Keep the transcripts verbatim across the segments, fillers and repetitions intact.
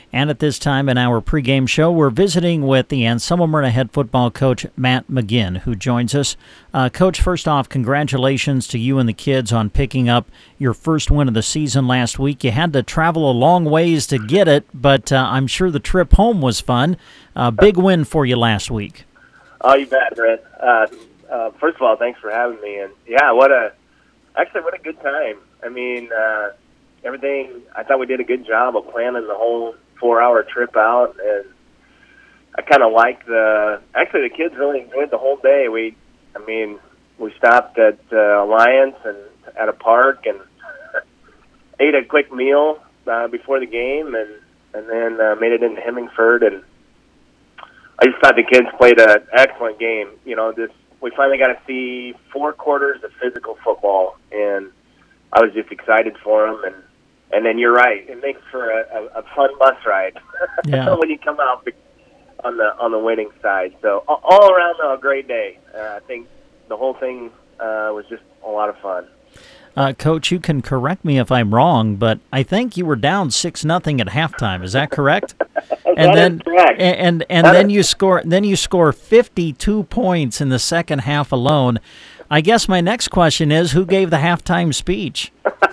And at this time in our pregame show, we're visiting with the Anselmo Myrna head football coach, Matt McGinn, who joins us. Uh, coach, first off, congratulations to you and the kids on picking up your first win of the season last week. You had to travel a long ways to get it, but uh, I'm sure the trip home was fun. Uh, big win for you last week. Oh, you bet, Brett. Uh, uh, first of all, thanks for having me. And yeah, what a actually what a good time. I mean, uh, everything. I thought we did a good job of planning the whole four-hour trip out, and I kind of like the. Actually, the kids really enjoyed the whole day. We, I mean, we stopped at uh, Alliance and at a park and ate a quick meal uh, before the game, and and then uh, made it into Hemingford. And I just thought the kids played an excellent game. You know, this we finally got to see four quarters of physical football, and I was just excited for them. And and then you're right, it makes for a, a, a fun bus ride yeah. when you come out on the on the winning side. So all around, a great day. Uh, I think the whole thing uh, was just a lot of fun. Uh, Coach, you can correct me if I'm wrong, but I think you were down six nothing at halftime. Is that correct? and that then, is correct. And and, and then is. you score then you score fifty-two points in the second half alone. I guess my next question is, who gave the halftime speech?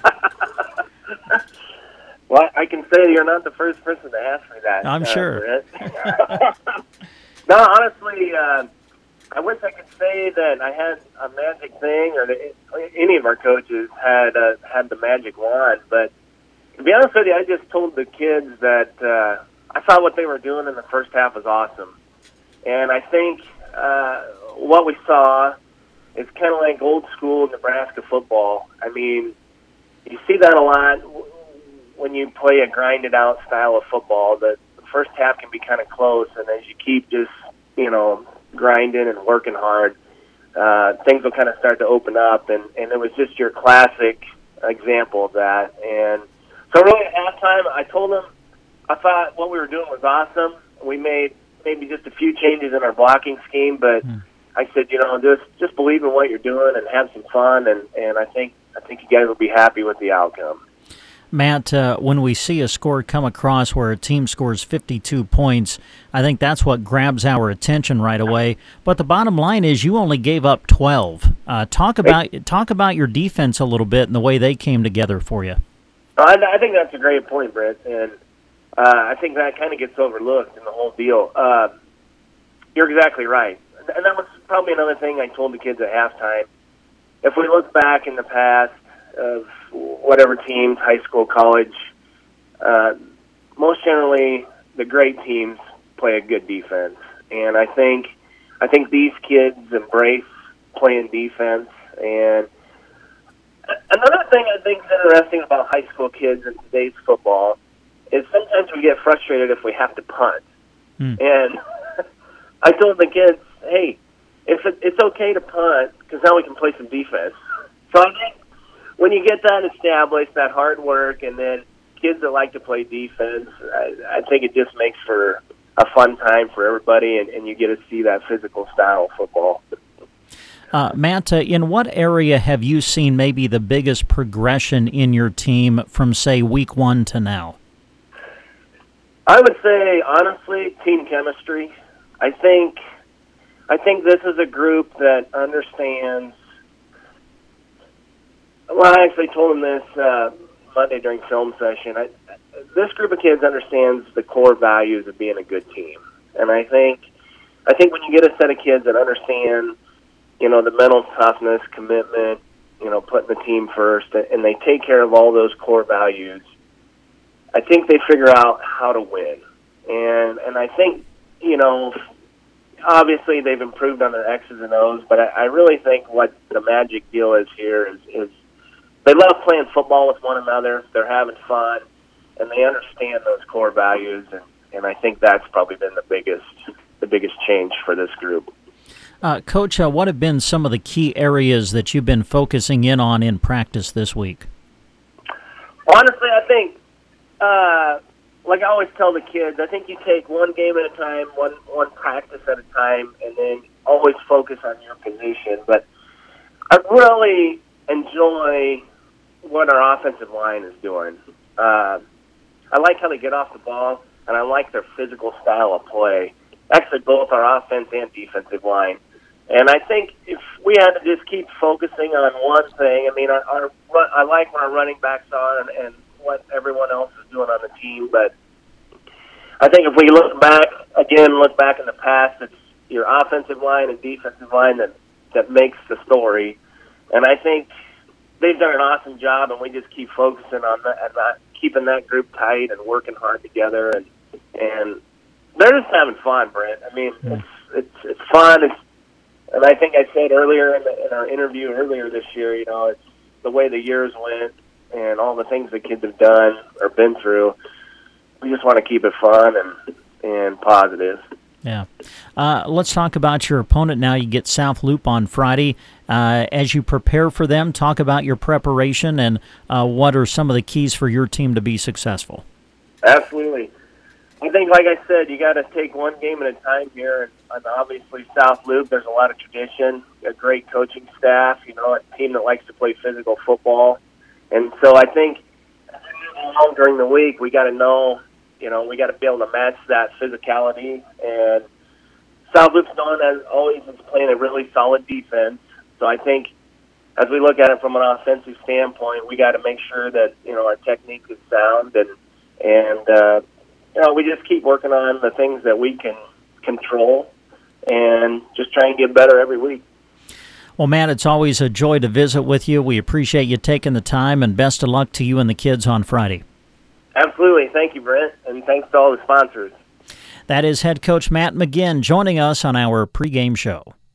Well, I can say you're not the first person to ask me that. I'm uh, sure. No, honestly, uh, I wish I could say that I had a magic thing, or that any of our coaches had uh, had the magic wand. But to be honest with you, I just told the kids that uh, I thought what they were doing in the first half was awesome, and I think uh, what we saw is kind of like old school Nebraska football. I mean, you see that a lot when you play a grinded out style of football. The first half can be kind of close, and as you keep just, you know, grinding and working hard, uh, things will kind of start to open up, and, and it was just your classic example of that. And so really at halftime, I told them I thought what we were doing was awesome. We made maybe just a few changes in our blocking scheme, but mm. I said, you know, just just believe in what you're doing and have some fun, and, and I think I think you guys will be happy with the outcome. Matt, uh, when we see a score come across where a team scores fifty-two points, I think that's what grabs our attention right away. But the bottom line is you only gave up twelve. Uh, talk about talk about your defense a little bit and the way they came together for you. I, I think that's a great point, Brett, and uh, I think that kind of gets overlooked in the whole deal. Uh, you're exactly right. And that was probably another thing I told the kids at halftime. If we look back in the past of whatever teams, high school, college, uh, most generally the great teams play a good defense. And I think I think these kids embrace playing defense. And another thing I think is interesting about high school kids in today's football is sometimes we get frustrated if we have to punt. Hmm. And I told the kids, hey, if it, it's okay to punt because now we can play some defense. So I think when you get that established, that hard work, and then kids that like to play defense, I, I think it just makes for a fun time for everybody, and, and you get to see that physical style of football. Uh, Matt, uh, in what area have you seen maybe the biggest progression in your team from, say, week one to now? I would say, honestly, team chemistry. I think, I think this is a group that understands. Well, I actually told them this uh, Monday during film session. I, this group of kids understands the core values of being a good team, and I think, I think when you get a set of kids that understand, you know, the mental toughness, commitment, you know, putting the team first, and they take care of all those core values, I think they figure out how to win. And and I think, you know, obviously they've improved on their X's and O's, but I, I really think what the magic deal is here is, is they love playing football with one another. They're having fun, and they understand those core values, and, and I think that's probably been the biggest the biggest change for this group. Uh, Coach, uh, what have been some of the key areas that you've been focusing in on in practice this week? Honestly, I think, uh, like I always tell the kids, I think you take one game at a time, one one practice at a time, and then always focus on your position. But I really enjoy what our offensive line is doing. Uh, I like how they get off the ball. and I like their physical style of play. Actually, both our offense and defensive line. And I think if we had to just keep focusing on one thing, I mean, our, our I like what our running backs are and, and what everyone else is doing on the team, but I think if we look back, again, look back in the past, it's your offensive line and defensive line that, that makes the story. And I think they've done an awesome job, and we just keep focusing on that and not keeping that group tight and working hard together. And and they're just having fun, Brent. I mean, Yeah. it's it's it's fun. It's, and I think I said earlier in, the, in our interview earlier this year, you know, it's the way the years went and all the things the kids have done or been through. We just want to keep it fun and and positive. Yeah. Uh, let's talk about your opponent now. You get South Loop on Friday. Uh, as you prepare for them, talk about your preparation and uh, what are some of the keys for your team to be successful. Absolutely. I think, like I said, you got to take one game at a time here. And, and obviously, South Loop, there's a lot of tradition, a great coaching staff, you know, a team that likes to play physical football. And so I think as we move along during the week, we got to know, you know, we got to be able to match that physicality. And South Loop's known as always as playing a really solid defense. So I think as we look at it from an offensive standpoint, we got to make sure that, you know, our technique is sound and, and uh, you know, we just keep working on the things that we can control and just try and get better every week. Well, Matt, it's always a joy to visit with you. We appreciate you taking the time, and best of luck to you and the kids on Friday. Absolutely. Thank you, Brent, and thanks to all the sponsors. That is head coach Matt McGinn joining us on our pregame show.